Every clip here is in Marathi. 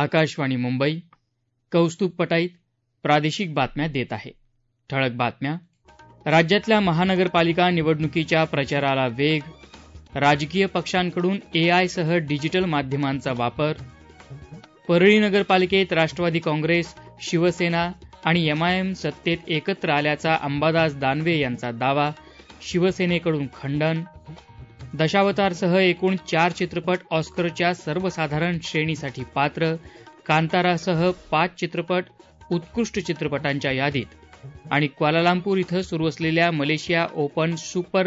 आकाशवाणी मुंबई. कौस्तुभ पटाईत प्रादेशिक बातम्या देत आहे. ठळक बातम्या. राज्यातल्या महानगरपालिका निवडणुकीच्या प्रचाराला वेग. राजकीय पक्षांकडून एआयसह डिजिटल माध्यमांचा वापर. परळी नगरपालिकेत राष्ट्रवादी काँग्रेस, शिवसेना आणि एमआयएम सत्तेत एकत्र आल्याचा अंबादास दानवे यांचा दावा. शिवसेनेकडून खंडन. दशावतारसह एकूण 4 चित्रपट ऑस्करच्या सर्वसाधारण श्रेणीसाठी पात्र. कांतारासह 5 चित्रपट उत्कृष्ट चित्रपटांच्या यादीत. आणि क्वालालंपूर इथं सुरू असलेल्या मलेशिया ओपन सुपर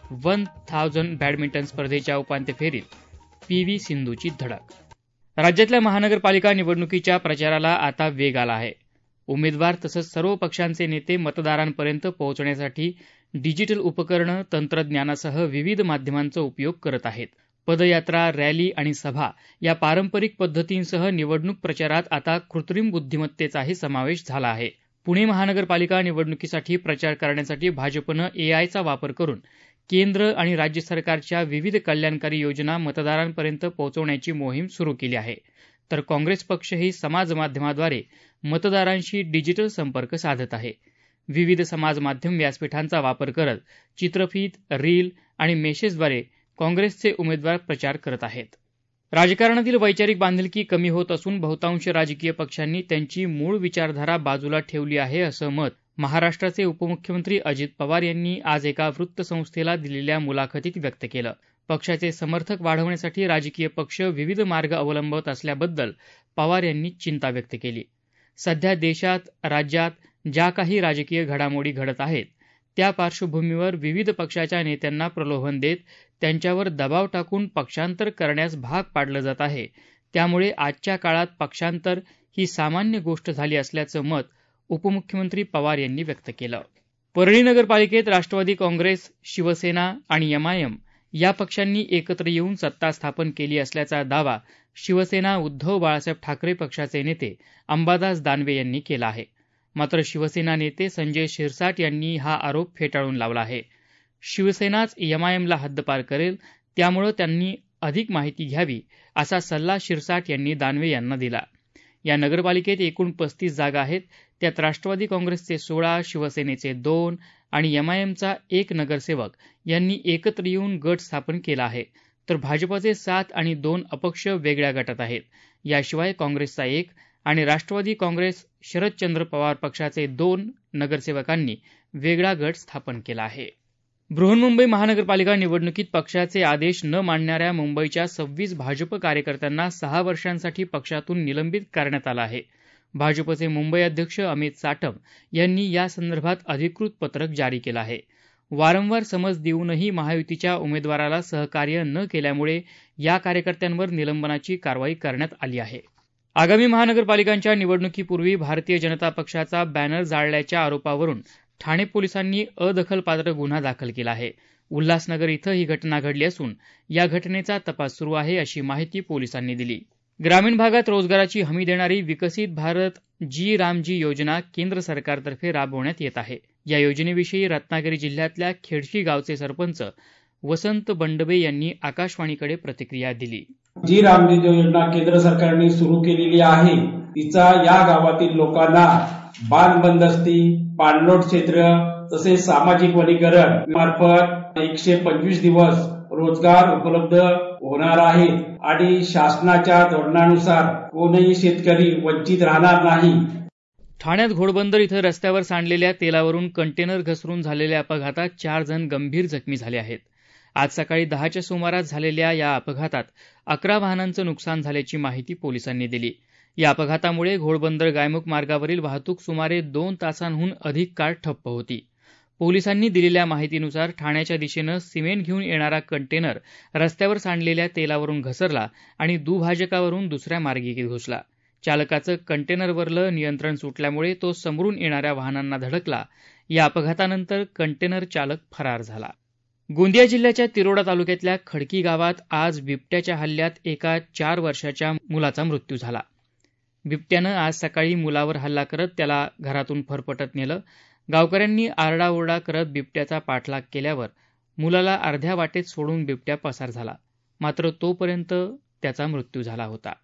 1000 बॅडमिंटन स्पर्धेच्या उपांत्य फेरीत पीव्ही सिंधूची धडक. राज्यातल्या महानगरपालिका निवडणुकीच्या प्रचाराला आता वेग आला आहे. उमेदवार तसंच सर्व पक्षांचे नेते मतदारांपर्यंत पोहोचण्यासाठी डिजिटल उपकरणं, तंत्रज्ञानासह विविध माध्यमांचा उपयोग करत आहेत. पदयात्रा, रॅली आणि सभा या पारंपरिक पद्धतींसह निवडणूक प्रचारात आता कृत्रिम बुद्धिमत्तेचाही समावेश झाला आहे. पुणे महानगरपालिका निवडणुकीसाठी प्रचार करण्यासाठी भाजपनं एआयचा वापर करून केंद्र आणि राज्य सरकारच्या विविध कल्याणकारी योजना मतदारांपर्यंत पोहोचवण्याची मोहीम सुरू केली आहे. तर काँग्रेस पक्षही समाजमाध्यमाद्वारे मतदारांशी डिजिटल संपर्क साधत आहे. विविध समाजमाध्यम व्यासपीठांचा वापर करत चित्रफीत, रील आणि मेसेजद्वारे काँग्रेसचे उमेदवार प्रचार करत आहेत. राजकारणातील वैचारिक बांधिलकी कमी होत असून बहुतांश राजकीय पक्षांनी त्यांची मूळ विचारधारा बाजूला ठेवली आहे, असं मत महाराष्ट्राचे उपमुख्यमंत्री अजित पवार यांनी आज एका वृत्तसंस्थेला दिलेल्या मुलाखतीत व्यक्त केलं. पक्षाचे समर्थक वाढवण्यासाठी राजकीय पक्ष विविध मार्ग अवलंबत असल्याबद्दल पवार यांनी चिंता व्यक्त केली. सध्या देशात, राज्यात ज्या काही राजकीय घडामोडी घडत आहेत त्या पार्श्वभूमीवर विविध पक्षाच्या नेत्यांना प्रलोभन देत त्यांच्यावर दबाव टाकून पक्षांतर करण्यास भाग पाडलं जात आहे. त्यामुळे आजच्या काळात पक्षांतर ही सामान्य गोष्ट झाली असल्याचं मत उपमुख्यमंत्री पवार यांनी व्यक्त केलं. परळी नगरपालिकेत राष्ट्रवादी काँग्रेस, शिवसेना आणि एमआयएम या पक्षांनी एकत्र येऊन सत्ता स्थापन केली असल्याचा दावा शिवसेना उद्धव बाळासाहेब ठाकरे पक्षाचे नेते अंबादास दानवे यांनी केला आहे. मात्र शिवसेना नेते संजय शिरसाट यांनी हा आरोप फेटाळून लावला आहे. शिवसेनाच एमआयएमला हद्दपार करेल, त्यामुळे त्यांनी अधिक माहिती घ्यावी असा सल्ला शिरसाट यांनी दानवे यांना दिला. या नगरपालिकेत एकूण 35 जागा आहेत. त्यात राष्ट्रवादी काँग्रेसचे 16, शिवसेनेचे 2 आणि एमआयएमचा 1 नगरसेवक यांनी एकत्र येऊन गट स्थापन केला आहे. तर भाजपचे 7 आणि 2 अपक्ष वेगळ्या गटात आहेत. याशिवाय काँग्रेसचा 1 आणि राष्ट्रवादी काँग्रेस शरदचंद्र पवार पक्षाचे 2 नगरसेवकांनी वेगळा गट स्थापन केला आहे. बृहन्मुंबई महानगरपालिका निवडणुकीत पक्षाचे आदेश न मानणाऱ्या मुंबईच्या 26 भाजप कार्यकर्त्यांना 6 वर्षांसाठी पक्षातून निलंबित करण्यात आलं आहे. भाजपचे मुंबई अध्यक्ष अमित साटम यांनी यासंदर्भात अधिकृत पत्रक जारी केलं आहे. वारंवार समज देऊनही महायुतीच्या उमेदवाराला सहकार्य न केल्यामुळे या कार्यकर्त्यांवर निलंबनाची कारवाई करण्यात आली आहे. आगामी महानगरपालिकांच्या निवडणुकीपूर्वी भारतीय जनता पक्षाचा बॅनर जाळल्याच्या आरोपावरून ठाणे पोलिसांनी अदखलपात्र गुन्हा दाखल केला आहे. उल्हासनगर इथं ही घटना घडली असून या घटनेचा तपास सुरू आहे, अशी माहिती पोलिसांनी दिली. ग्रामीण भागात रोजगाराची हमी देणारी विकसित भारत जी रामजी योजना केंद्र सरकारतर्फे राबवण्यात येत आहे. या योजनेविषयी रत्नागिरी जिल्ह्यातल्या खेडशी गावचे सरपंच वसंत बंडबे यांनी आकाशवाणीकडे प्रतिक्रिया दिली. जी रामजी योजना केंद्र सरकारने सुरू केलेली आहे, तिचा या गावातील लोकांना बांध बंदस्ती, पाणलोट क्षेत्र तसेच सामाजिक वनीकरण मार्फत 125 दिवस रोजगार उपलब्ध होणार आहे आणि शासनाच्या धोरणानुसार कोणीही शेतकरी वंचित राहणार नाही. ठाण्यात घोडबंदर इथं रस्त्यावर सांडलेल्या तेलावरून कंटेनर घसरून झालेल्या अपघातात 4 जण गंभीर जखमी झाले आहेत. आज सकाळी 10च्या सुमारास झालेल्या या अपघातात 11 वाहनांचं नुकसान झाल्याची माहिती पोलिसांनी दिली. या अपघातामुळे घोडबंदर गायमुख मार्गावरील वाहतूक सुमारे 2 तासांहून अधिक काळ ठप्प होती. पोलिसांनी दिलेल्या माहितीनुसार ठाण्याच्या दिशेनं सिमेंट घेऊन येणारा कंटेनर रस्त्यावर सांडलेल्या तेलावरून घसरला आणि दुभाजकावरून दुसऱ्या मार्गी घुसला. चालकाचं कंटेनरवरलं नियंत्रण सुटल्यामुळे तो समोरून येणाऱ्या वाहनांना धडकला. या अपघातानंतर कंटेनर चालक फरार झाला. गोंदिया जिल्ह्याच्या तिरोडा तालुक्यातल्या खडकी गावात आज बिबट्याच्या हल्ल्यात एका 4 वर्षाच्या मुलाचा मृत्यू झाला. बिबट्यानं आज सकाळी मुलावर हल्ला करत त्याला घरातून फरफटत नेलं. गावकऱ्यांनी आरडाओरडा करत बिबट्याचा पाठलाग केल्यावर मुलाला अर्ध्या वाटेत सोडून बिबट्या पसार झाला. मात्र तोपर्यंत त्याचा मृत्यू झाला होता.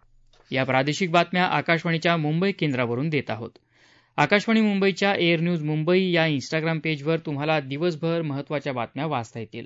या प्रादेशिक बातम्या आकाशवाणीच्या मुंबई केंद्रावरून देत आहोत. आकाशवाणी मुंबईच्या एअर न्यूज मुंबई या इन्स्टाग्राम पेजवर तुम्हाला दिवसभर महत्त्वाच्या बातम्या वाचता येतील.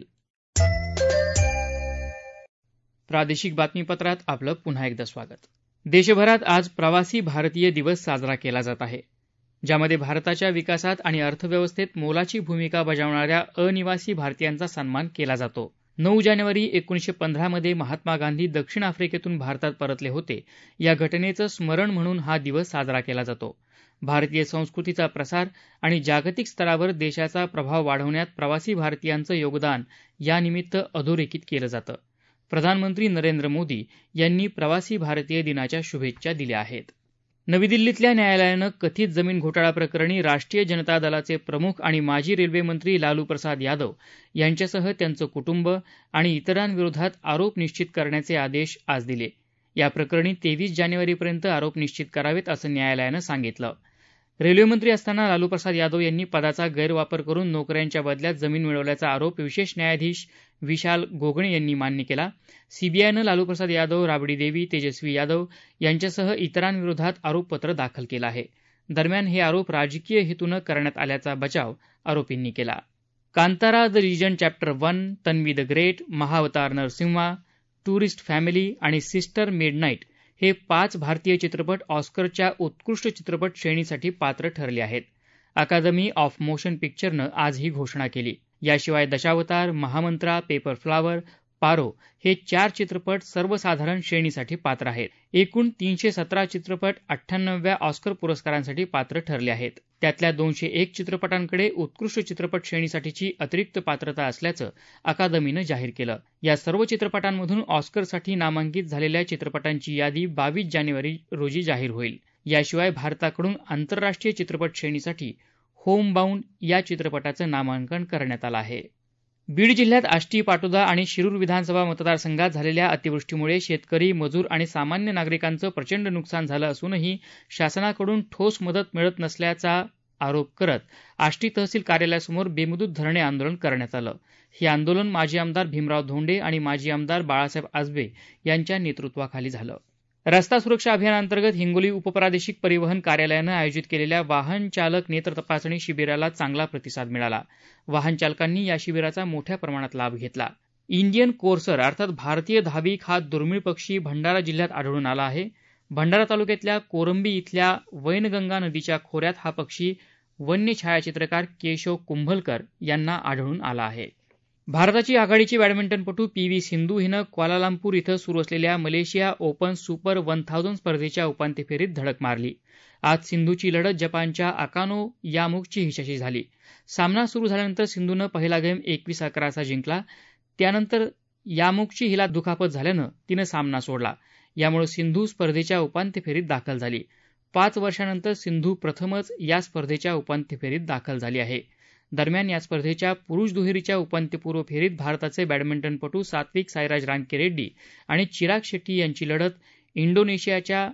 प्रादेशिक बातमीपत्रात आपलं पुन्हा एकदा स्वागत. देशभरात आज प्रवासी भारतीय दिवस साजरा केला जात आहे, ज्यामध्ये भारताच्या विकासात आणि अर्थव्यवस्थेत मोलाची भूमिका बजावणाऱ्या अनिवासी भारतीयांचा सन्मान केला जातो. 9 जानेवारी 1915 मध्ये महात्मा गांधी दक्षिण आफ्रिकेतून भारतात परतले होते. या घटनेचं स्मरण म्हणून हा दिवस साजरा केला जातो. भारतीय संस्कृतीचा प्रसार आणि जागतिक स्तरावर देशाचा प्रभाव वाढवण्यात प्रवासी भारतीयांचं योगदान यानिमित्त अधोरेखित केलं जातं. प्रधानमंत्री नरेंद्र मोदी यांनी प्रवासी भारतीय दिनाच्या शुभेच्छा दिल्या आहेत. नवी दिल्लीतल्या न्यायालयानं कथित जमीन घोटाळा प्रकरणी राष्ट्रीय जनता दलाचे प्रमुख आणि माजी रेल्वे मंत्री लालू प्रसाद यादव यांच्यासह त्यांचं कुटुंब आणि इतरांविरोधात आरोप निश्चित करण्याचे आदेश आज दिले. या प्रकरणी 23 जानेवारीपर्यंत आरोप निश्चित करावेत असं न्यायालयानं सांगितलं. रेल्वेमंत्री असताना लालू प्रसाद यादव यांनी पदाचा गैरवापर करून नोकऱ्यांच्या बदल्यात जमीन मिळवल्याचा आरोप विशेष न्यायाधीश विशाल गोगणे यांनी मान्य केला. सीबीआयनं लालू प्रसाद यादव, राबडी देवी, तेजस्वी यादव यांच्यासह इतरांविरोधात आरोपपत्र दाखल केलं आहे. दरम्यान हे आरोप राजकीय हेतूनं करण्यात आल्याचा बचाव आरोपींनी केला. Kantara the region chapter 1, Tanvi the great, Mahavatar Narsimha, tourist family आणि सिस्टर मिडनाईट हे 5 भारतीय चित्रपट ऑस्करच्या उत्कृष्ट चित्रपट श्रेणीसाठी पात्र ठरले आहेत. अकादमी ऑफ मोशन पिक्चरनं आज ही घोषणा केली. याशिवाय दशावतार, महामंत्रा, पेपर फ्लॉवर, पारो हे 4 चित्रपट सर्वसाधारण श्रेणीसाठी पात्र आहेत. एकूण 317 चित्रपट 98व्या ऑस्कर पुरस्कारांसाठी पात्र ठरले आहेत. त्यातल्या 201 चित्रपटांकडे उत्कृष्ट चित्रपट श्रेणीसाठीची अतिरिक्त पात्रता असल्याचं अकादमीनं जाहीर केलं. या सर्व चित्रपटांमधून ऑस्करसाठी नामांकित झालेल्या चित्रपटांची यादी 22 जानेवारी रोजी जाहीर होईल. याशिवाय भारताकडून आंतरराष्ट्रीय चित्रपट श्रेणीसाठी होमबाउंड या चित्रपटाचं नामांकन करण्यात आलं आहे. बीड जिल्ह्यात आष्टी, पाटोदा आणि शिरूर विधानसभा मतदारसंघात झालेल्या अतिवृष्टीमुळे शेतकरी, मजूर आणि सामान्य नागरिकांचं प्रचंड नुकसान झालं असूनही शासनाकडून ठोस मदत मिळत नसल्याचा आरोप करत आष्टी तहसील कार्यालयासमोर बेमुदत धरणे आंदोलन करण्यात आलं. हे आंदोलन माजी आमदार भीमराव धोंडे आणि माजी आमदार बाळासाहेब आजबे यांच्या नेतृत्वाखाली झालं. रस्ता सुरक्षा अभियानांतर्गत हिंगोली उपप्रादेशिक परिवहन कार्यालयानं आयोजित केलेल्या वाहन चालक नेत्र तपासणी शिबिराला चांगला प्रतिसाद मिळाला. वाहन चालकांनी या शिबिराचा मोठ्या प्रमाणात लाभ घेतला. इंडियन कोर्सर अर्थात भारतीय धाबिक हा दुर्मिळ पक्षी भंडारा जिल्ह्यात आढळून आला आहे. भंडारा तालुक्यातल्या कोरंबी इथल्या वैनगंगा नदीच्या खोऱ्यात हा पक्षी वन्य छायाचित्रकार केशव कुंभलकर यांना आढळून आला आहे. भारताची आघाडीची बॅडमिंटनपटू पी.व्ही. सिंधू हिनं क्वालालंपूर इथं सुरू असलेल्या मलेशिया ओपन सुपर 1000 स्पर्धेच्या उपांत्य फेरीत धडक मारली. आज सिंधूची लढत जपानच्या अकानो यामुगची हिच्याशी झाली. सामना सुरू झाल्यानंतर सिंधूनं पहिला गेम 21-11 असा जिंकला. त्यानंतर यामुगची हिला दुखापत झाल्यानं तिनं सामना सोडला. यामुळे सिंधू स्पर्धेच्या उपांत्य फेरीत दाखल झाली. 5 वर्षांनंतर सिंधू प्रथमच या स्पर्धेच्या उपांत्य फेरीत दाखल झाली आहे. दरम्यान या स्पर्धेच्या पुरुष दुहेरीच्या उपांत्यपूर्व फेरीत भारताचे बॅडमिंटनपटू सात्विक साईराज रांकीरेड्डी आणि चिराग शेट्टी यांची लढत इंडोनेशियाच्या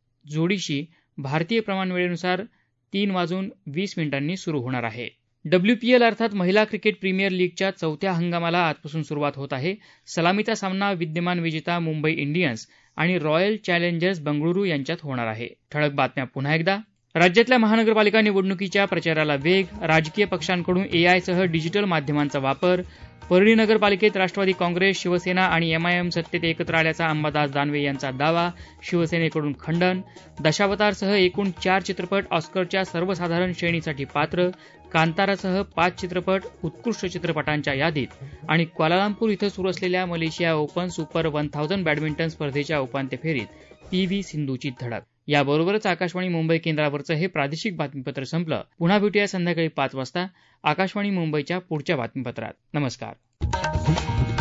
जोडीशी भारतीय प्रमाणवेळेनुसार 3:20 सुरू होणार आहे. WPL अर्थात महिला क्रिकेट प्रीमियर लीगच्या 4थ्या हंगामाला आजपासून सुरुवात होत आहे. सलामीचा सामना विद्यमान विजेता मुंबई इंडियन्स आणि रॉयल चॅलेंजर्स बंगळुरू यांच्यात होणार आहे. ठळक बातम्या पुन्हा एकदा. राज्यातल्या महानगरपालिका निवडणुकीच्या प्रचाराला वेग, राजकीय पक्षांकडून एआयसह डिजिटल माध्यमांचा वापर, परळी नगरपालिकेत राष्ट्रवादी काँग्रेस, शिवसेना आणि MIM सत्तेत एकत्र आल्याचा अंबादास दानवे यांचा दावा, शिवसेनेकडून खंडन, दशावतारसह एकूण 4 चित्रपट ऑस्करच्या सर्वसाधारण श्रेणीसाठी पात्र, कांतारासह 5 चित्रपट उत्कृष्ट चित्रपटांच्या यादीत आणि क्वालालंपूर इथं सुरू असलेल्या मलेशिया ओपन सुपर 1000 बॅडमिंटन स्पर्धेच्या उपांत्य फेरीत पी.व्ही. सिंधूची धडक. याबरोबरच आकाशवाणी मुंबई केंद्रावरचं हे प्रादेशिक बातमीपत्र संपलं. पुन्हा भेटूया संध्याकाळी 5 वाजता आकाशवाणी मुंबईच्या पुढच्या बातमीपत्रात. नमस्कार.